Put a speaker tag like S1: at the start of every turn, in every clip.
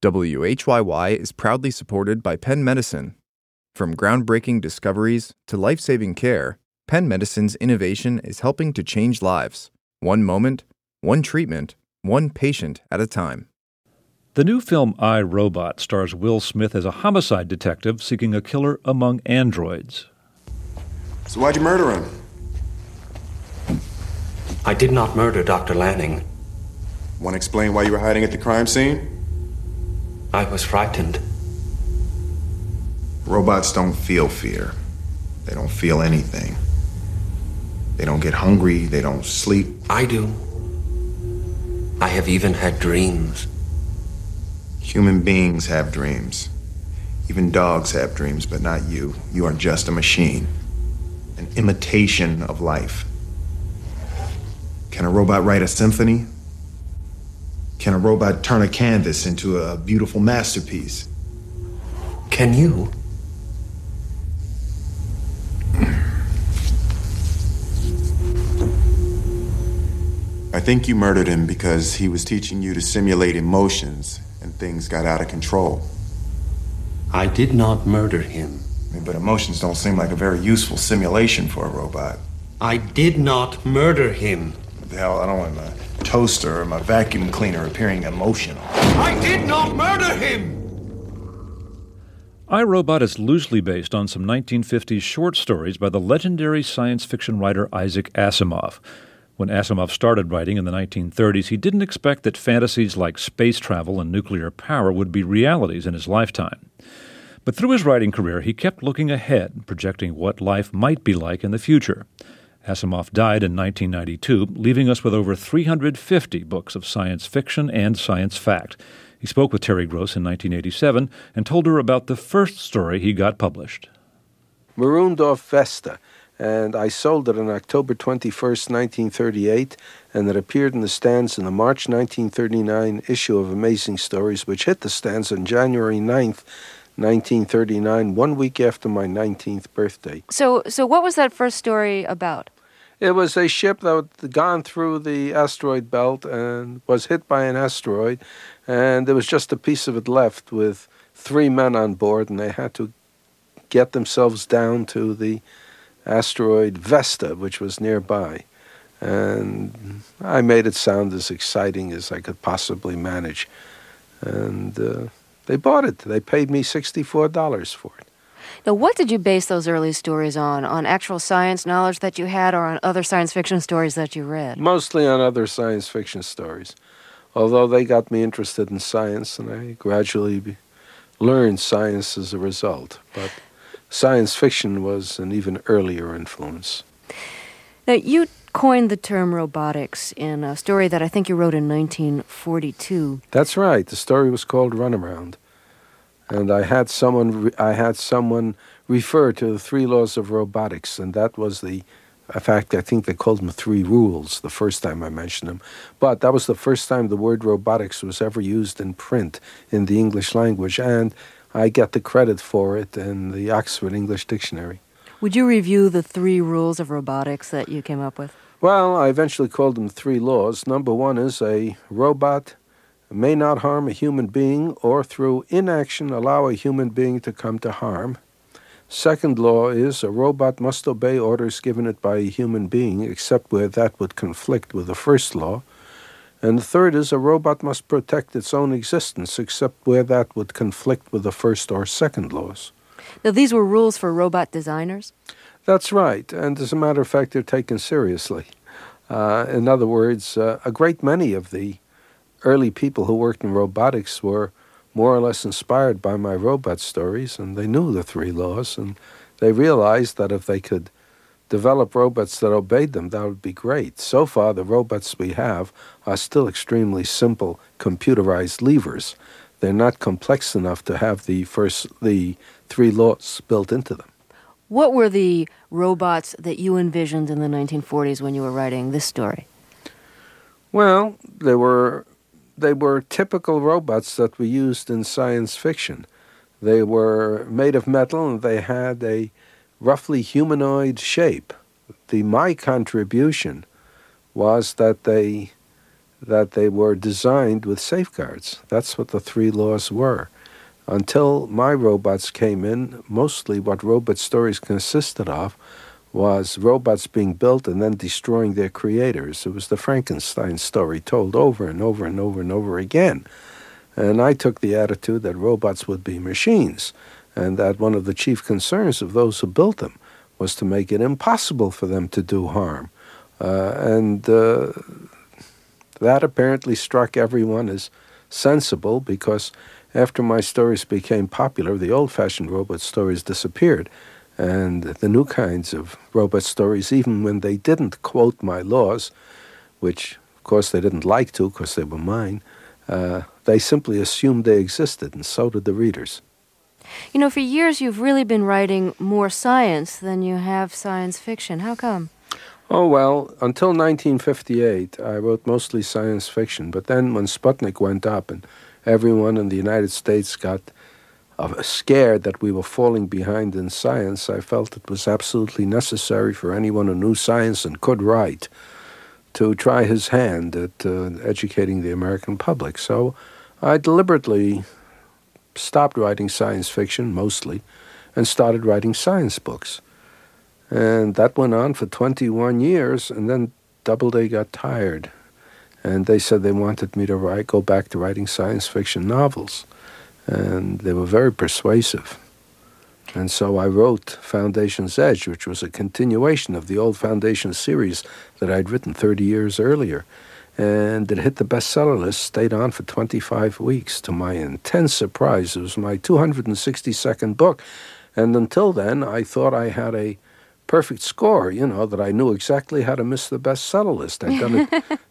S1: WHYY is proudly supported by Penn Medicine. From groundbreaking discoveries to life-saving care, Penn Medicine's innovation is helping to change lives. One moment, one treatment, one patient at a time.
S2: The new film I, Robot stars Will Smith as a homicide detective seeking a killer among androids.
S3: So why'd you murder him?
S4: I did not murder Dr. Lanning.
S3: Want to explain why you were hiding at the crime scene?
S4: I was frightened.
S5: Robots don't feel fear. They don't feel anything. They don't get hungry. They don't sleep.
S4: I do. I have even had dreams.
S5: Human beings have dreams. Even dogs have dreams, but not you. You are just a machine. An imitation of life. Can a robot write a symphony? Can a robot turn a canvas into a beautiful masterpiece?
S4: Can you?
S3: I think you murdered him because he was teaching you to simulate emotions and things got out of control.
S4: I did not murder him.
S5: But emotions don't seem like a very useful simulation for a robot.
S4: I did not murder him.
S5: What the hell, I don't want my toaster or my vacuum cleaner appearing emotional.
S4: I did not murder him!
S2: I, Robot is loosely based on some 1950s short stories by the legendary science fiction writer Isaac Asimov. When Asimov started writing in the 1930s, he didn't expect that fantasies like space travel and nuclear power would be realities in his lifetime. But through his writing career, he kept looking ahead, projecting what life might be like in the future. Asimov died in 1992, leaving us with over 350 books of science fiction and science fact. He spoke with Terry Gross in 1987 and told her about the first story he got published.
S6: Maroondorf Vesta, and I sold it on October 21st, 1938, and it appeared in the stands in the March 1939 issue of Amazing Stories, which hit the stands on January 9th, 1939, 1 week after my 19th birthday.
S7: So what was that first story about?
S6: It was a ship that had gone through the asteroid belt and was hit by an asteroid, and there was just a piece of it left with 3 men on board, and they had to get themselves down to the asteroid Vesta, which was nearby. And I made it sound as exciting as I could possibly manage. And they bought it. They paid me $64 for it.
S7: Now, what did you base those early stories on? On actual science knowledge that you had or on other science fiction stories that you read?
S6: Mostly on other science fiction stories. Although they got me interested in science, and I gradually learned science as a result. But science fiction was an even earlier influence.
S7: Now, you coined the term robotics in a story that I think you wrote in 1942.
S6: That's right. The story was called Runaround. And I had someone refer to the 3 laws of robotics, and that was in fact, I think they called them 3 rules the first time I mentioned them. But that was the first time the word robotics was ever used in print in the English language, and I get the credit for it in the Oxford English Dictionary.
S7: Would you review the 3 rules of robotics that you came up with?
S6: Well, I eventually called them 3 laws. Number 1 is a robot may not harm a human being or through inaction allow a human being to come to harm. Second law is a robot must obey orders given it by a human being except where that would conflict with the first law. And the third is a robot must protect its own existence except where that would conflict with the first or second laws.
S7: Now, these were rules for robot designers?
S6: That's right, and as a matter of fact, they're taken seriously. In other words, a great many of the early people who worked in robotics were more or less inspired by my robot stories, and they knew the 3 laws, and they realized that if they could develop robots that obeyed them, that would be great. So far, the robots we have are still extremely simple computerized levers. They're not complex enough to have the 3 laws built into them.
S7: What were the robots that you envisioned in the 1940s when you were writing this story?
S6: Well, they were typical robots that we used in science fiction. They were made of metal and they had a roughly humanoid shape. My contribution was that they that they were designed with safeguards. That's what the 3 laws were. Until my robots came in, mostly what robot stories consisted of was robots being built and then destroying their creators. It was the Frankenstein story told over and over and over and over again. And I took the attitude that robots would be machines, and that one of the chief concerns of those who built them was to make it impossible for them to do harm. That apparently struck everyone as sensible, because after my stories became popular, the old-fashioned robot stories disappeared. And the new kinds of robot stories, even when they didn't quote my laws, which, of course, they didn't like to because they were mine, they simply assumed they existed, and so did the readers.
S7: You know, for years you've really been writing more science than you have science fiction. How come?
S6: Oh, well, until 1958, I wrote mostly science fiction. But then when Sputnik went up and everyone in the United States got scared that we were falling behind in science, I felt it was absolutely necessary for anyone who knew science and could write to try his hand at educating the American public. So I deliberately stopped writing science fiction, mostly, and started writing science books. And that went on for 21 years, and then Doubleday got tired. And they said they wanted me to go back to writing science fiction novels. And they were very persuasive. And so I wrote Foundation's Edge, which was a continuation of the old Foundation series that I'd written 30 years earlier. And it hit the bestseller list, stayed on for 25 weeks. To my intense surprise, it was my 262nd book. And until then, I thought I had a perfect score, that I knew exactly how to miss the bestseller list. I'd done it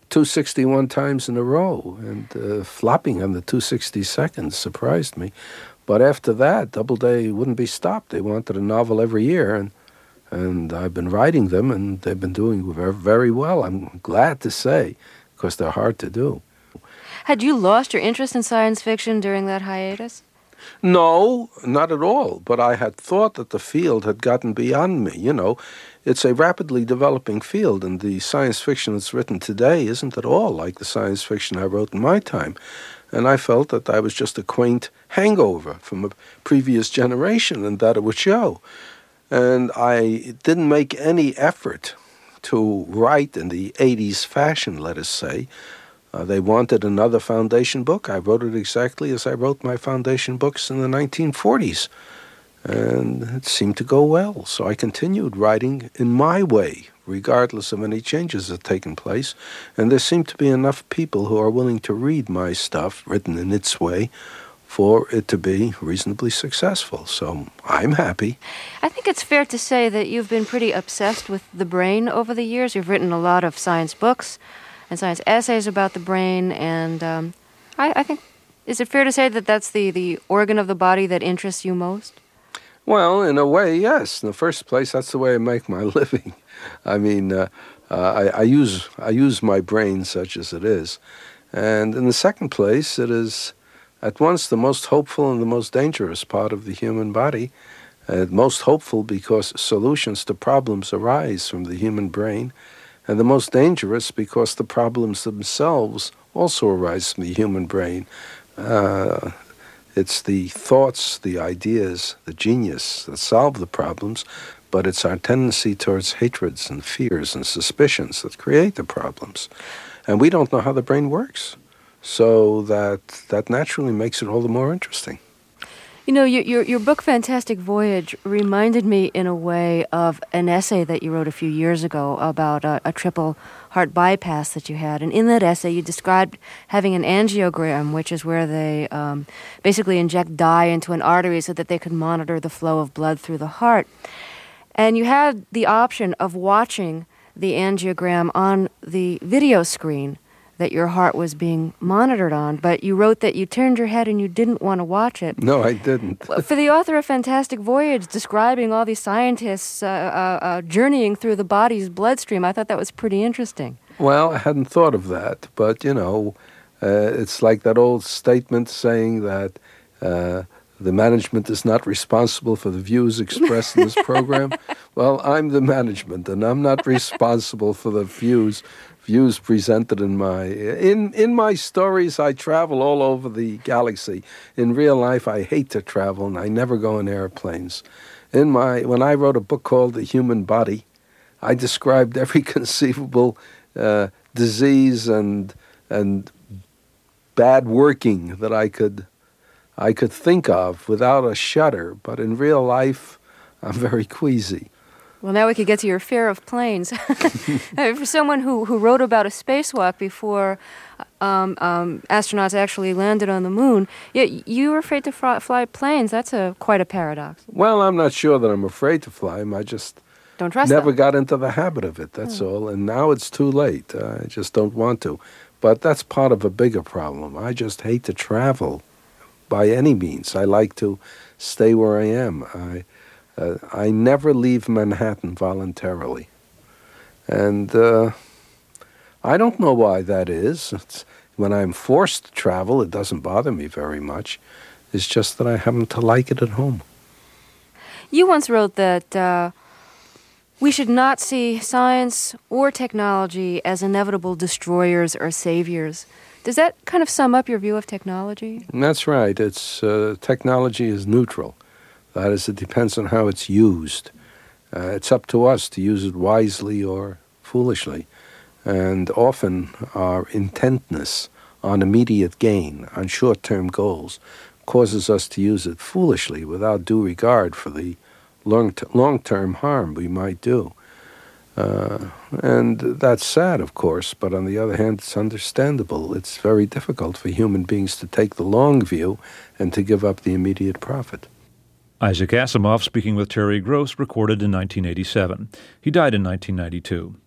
S6: 261 times in a row, and flopping on the 262nd surprised me. But after that, Doubleday wouldn't be stopped. They wanted a novel every year, and I've been writing them, and they've been doing very, very well, I'm glad to say, because they're hard to do.
S7: Had you lost your interest in science fiction during that hiatus?
S6: No, not at all. But I had thought that the field had gotten beyond me. It's a rapidly developing field, and the science fiction that's written today isn't at all like the science fiction I wrote in my time. And I felt that I was just a quaint hangover from a previous generation, and that it would show. And I didn't make any effort to write in the 80s fashion, let us say. They wanted another Foundation book. I wrote it exactly as I wrote my Foundation books in the 1940s. And it seemed to go well. So I continued writing in my way, regardless of any changes that had taken place. And there seemed to be enough people who are willing to read my stuff, written in its way, for it to be reasonably successful. So I'm happy.
S7: I think it's fair to say that you've been pretty obsessed with the brain over the years. You've written a lot of science books and science essays about the brain, and I think, is it fair to say that that's the organ of the body that interests you most?
S6: Well, in a way, yes. In the first place, that's the way I make my living. I mean, I use my brain such as it is. And in the second place, it is at once the most hopeful and the most dangerous part of the human body. Most hopeful because solutions to problems arise from the human brain, and the most dangerous because the problems themselves also arise from the human brain. It's the thoughts, the ideas, the genius that solve the problems, but it's our tendency towards hatreds and fears and suspicions that create the problems. And we don't know how the brain works, so that naturally makes it all the more interesting.
S7: Your book, Fantastic Voyage, reminded me in a way of an essay that you wrote a few years ago about a triple heart bypass that you had. And in that essay, you described having an angiogram, which is where they basically inject dye into an artery so that they could monitor the flow of blood through the heart. And you had the option of watching the angiogram on the video screen that your heart was being monitored on, but you wrote that you turned your head and you didn't want to watch it.
S6: No, I didn't.
S7: For the author of Fantastic Voyage, describing all these scientists journeying through the body's bloodstream, I thought that was pretty interesting.
S6: Well, I hadn't thought of that, but, it's like that old statement saying that the management is not responsible for the views expressed in this program. Well, I'm the management, and I'm not responsible for the views views presented in my stories. I travel all over the galaxy. In real life, I hate to travel, and I never go in airplanes. When I wrote a book called The Human Body, I described every conceivable disease and bad working that I could think of without a shudder. But in real life, I'm very queasy.
S7: Well, now we could get to your fear of planes. For someone who wrote about a spacewalk before astronauts actually landed on the moon, yet you were afraid to fly planes. That's quite a paradox.
S6: Well, I'm not sure that I'm afraid to fly them. I just
S7: don't trust
S6: never
S7: them.
S6: got into the habit of it, that's all. And now it's too late. I just don't want to. But that's part of a bigger problem. I just hate to travel by any means. I like to stay where I am. I never leave Manhattan voluntarily. And I don't know why that is. When I'm forced to travel, it doesn't bother me very much. It's just that I happen to like it at home.
S7: You once wrote that we should not see science or technology as inevitable destroyers or saviors. Does that kind of sum up your view of technology?
S6: That's right. Technology is neutral. That is, it depends on how it's used. It's up to us to use it wisely or foolishly. And often our intentness on immediate gain, on short-term goals, causes us to use it foolishly without due regard for the long-term harm we might do. And that's sad, of course, but on the other hand, it's understandable. It's very difficult for human beings to take the long view and to give up the immediate profit.
S2: Isaac Asimov speaking with Terry Gross, recorded in 1987. He died in 1992.